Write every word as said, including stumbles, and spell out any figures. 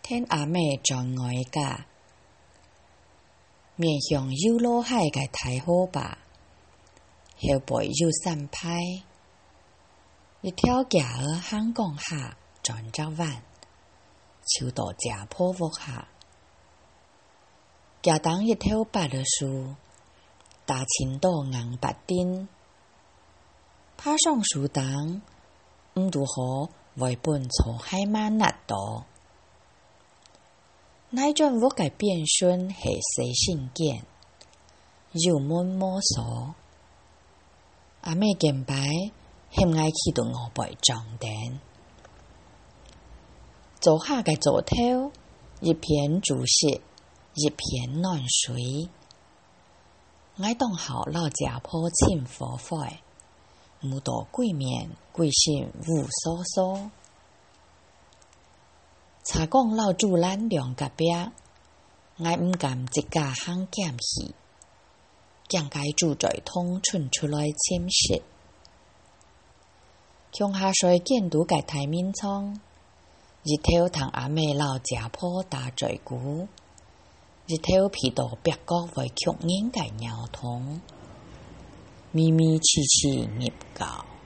天阿妹全外家，面向有路海嘅太好吧，后背又散拍，一条街儿香港下转只弯，树到正坡屋下，街东一条白的树，大青岛硬白丁，爬上树东，唔如何为本草海马纳多。那阵我嘅变孙系写信件，又闷摸索，阿妹近排嫌爱去到我背撞电，做下嘅做头，一片竹屑，一片暖水，我当好老家婆亲火火，唔到鬼面鬼心无所所。查讲老主人两隔壁，我唔敢一家行减去，将该住在通存出来침蝕。乡下水见到嘅台面窗，日头同阿妹老家婆打嘴鼓，日头皮到别角为曲眼嘅鸟筒，咪咪气气入教。